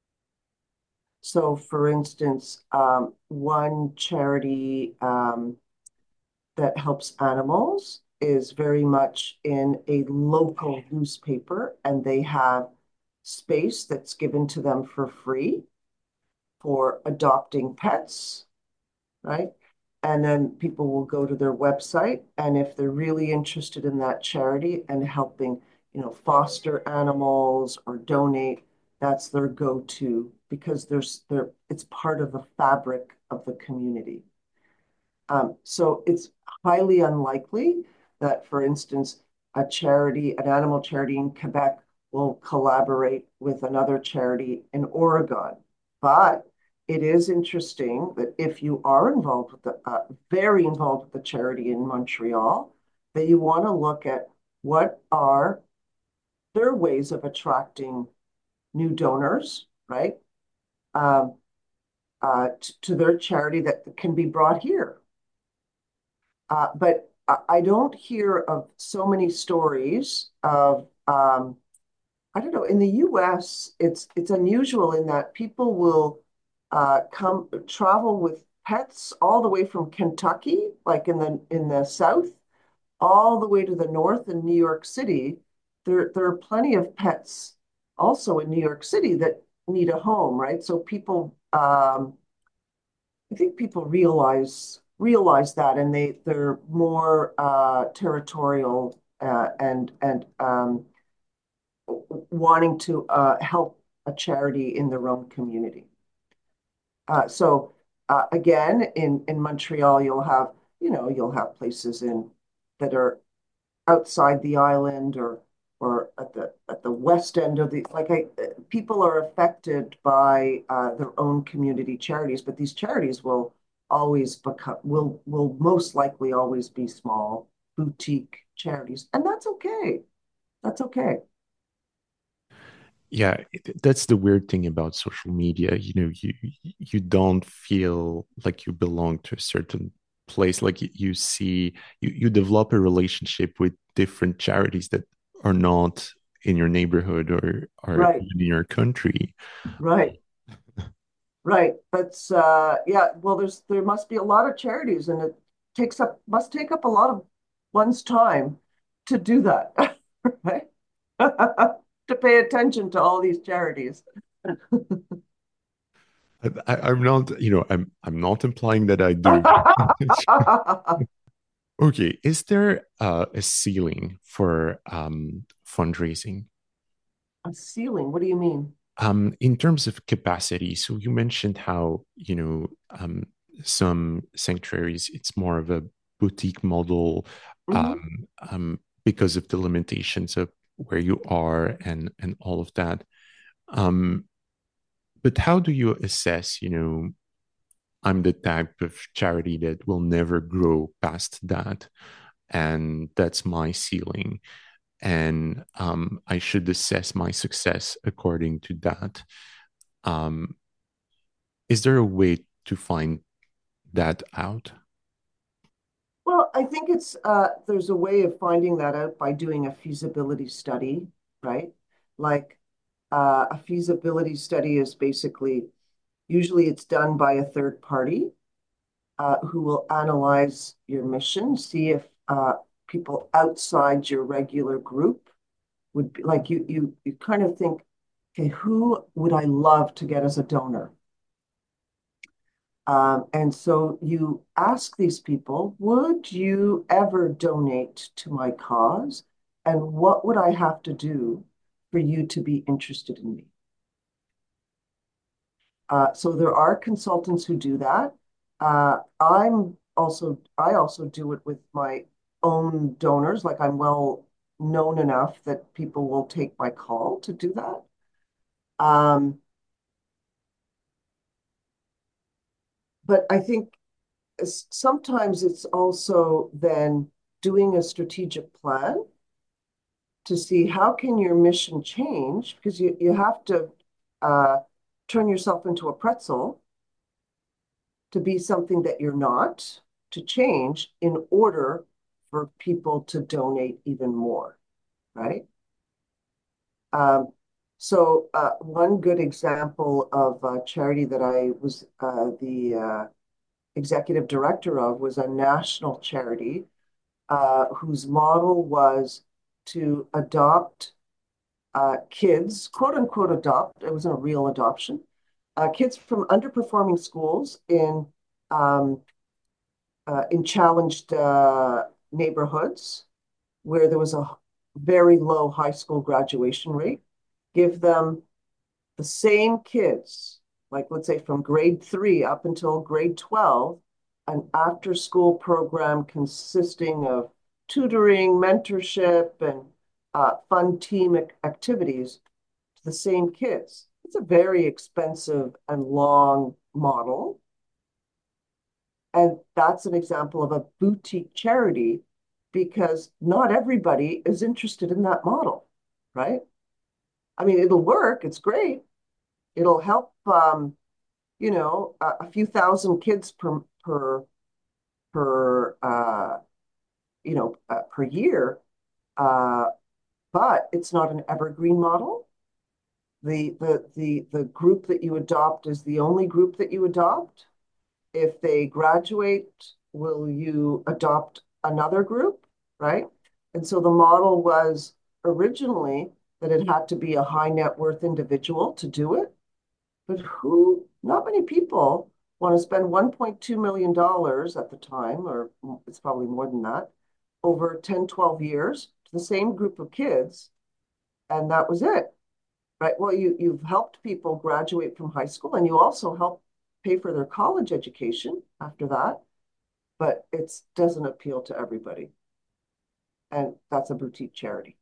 So, for instance, um, one charity um, that helps animals is very much in a local newspaper, and they have space that's given to them for free for adopting pets, right? And then people will go to their website, and if they're really interested in that charity and helping, you know, foster animals or donate, that's their go-to because there's there it's part of the fabric of the community. Um, so it's highly unlikely that, for instance, a charity, an animal charity in Quebec will collaborate with another charity in Oregon. But it is interesting that if you are involved with the, uh, very involved with the charity in Montreal, that you want to look at what are their ways of attracting new donors, right? Um, uh, to their charity that can be brought here. Uh, but I don't hear of so many stories of um, I don't know. In the U S, it's it's unusual in that people will uh, come travel with pets all the way from Kentucky, like in the in the South, all the way to the north in New York City. There there are plenty of pets also in New York City that need a home, right? So people um, I think people realize realize that, and they they're more uh, territorial uh, and and um, wanting to uh, help a charity in their own community. Uh, so uh, again, in in Montreal, you'll have you know you'll have places in that are outside the island or or at the at the west end of the like I, people are affected by uh, their own community charities, but these charities will always become will will most likely always be small boutique charities, and that's okay. That's okay. Yeah, that's the weird thing about social media. You know, you you don't feel like you belong to a certain place. Like you see, you, you develop a relationship with different charities that are not in your neighborhood or are Right, even in your country. right, right. That's uh, yeah. Well, there's there must be a lot of charities, and it takes up must take up a lot of one's time to do that, right? To pay attention to all these charities. I, I'm not, you know, I'm I'm not implying that I do. Okay, is there uh, a ceiling for um, fundraising? A ceiling, what do you mean? Um, in terms of capacity, so you mentioned how, you know, um, some sanctuaries, it's more of a boutique model Hmm. um, um, because of the limitations of where you are and and all of that. Um, but how do you assess, you know, I'm the type of charity that will never grow past that, and that's my ceiling, and um, I should assess my success according to that. Um, is there a way to find that out? Well, I think it's uh, there's a way of finding that out by doing a feasibility study, right? Like uh, a feasibility study is basically usually it's done by a third party uh, who will analyze your mission, see if uh, people outside your regular group would be like you you you kind of think, okay, who would I love to get as a donor? Um, and so you ask these people, would you ever donate to my cause? And what would I have to do for you to be interested in me? Uh, so there are consultants who do that. Uh, I'm also I also do it with my own donors. Like I'm well known enough that people will take my call to do that. Um, but I think sometimes it's also then doing a strategic plan to see how can your mission change because you, you have to uh, turn yourself into a pretzel to be something that you're not, to change in order for people to donate even more, right? Um, so uh, one good example of a charity that I was uh, the uh, executive director of was a national charity uh, whose model was to adopt uh, kids, quote unquote adopt, it wasn't a real adoption, uh, kids from underperforming schools in um, uh, in challenged uh, neighborhoods where there was a very low high school graduation rate, give them the same kids, like let's say from grade three up until grade twelve, an after school program consisting of tutoring, mentorship, and uh, fun team activities to the same kids. It's a very expensive and long model. And that's an example of a boutique charity because not everybody is interested in that model, right? I mean, it'll work, it's great. It'll help, um, you know, a, a few thousand kids per per per uh, you know uh, per year, uh, but it's not an evergreen model. The the the the group that you adopt is the only group that you adopt. If they graduate, will you adopt another group, right? And so the model was originally that it had to be a high net worth individual to do it. But who, not many people want to spend one point two million dollars at the time, or it's probably more than that, over ten, twelve years to the same group of kids. And that was it, right? Well, you, you've helped people graduate from high school and you also help pay for their college education after that, but it doesn't appeal to everybody. And that's a boutique charity.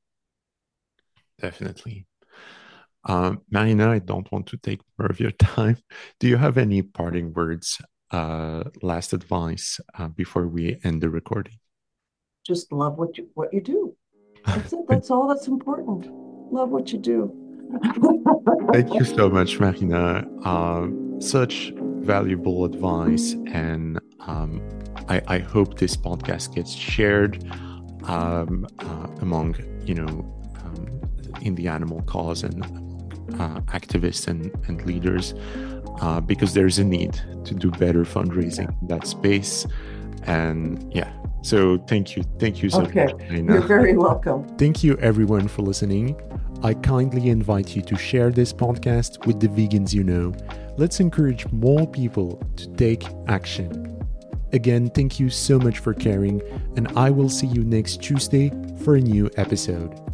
Definitely. Um, Marina, I don't want to take more of your time. Do you have any parting words, uh, last advice uh, before we end the recording? Just love what you what you do. That's it. That's all that's important. Love what you do. Thank you so much, Marina. Uh, such valuable advice, and um, I, I hope this podcast gets shared um, uh, among you know um, in the animal cause and uh, activists and, and leaders uh, because there's a need to do better fundraising in that space. And yeah, so thank you. Thank you so okay. much, Marina. You're very welcome. Thank you, everyone, for listening. I kindly invite you to share this podcast with the vegans you know. Let's encourage more people to take action. Again, thank you so much for caring, and I will see you next Tuesday for a new episode.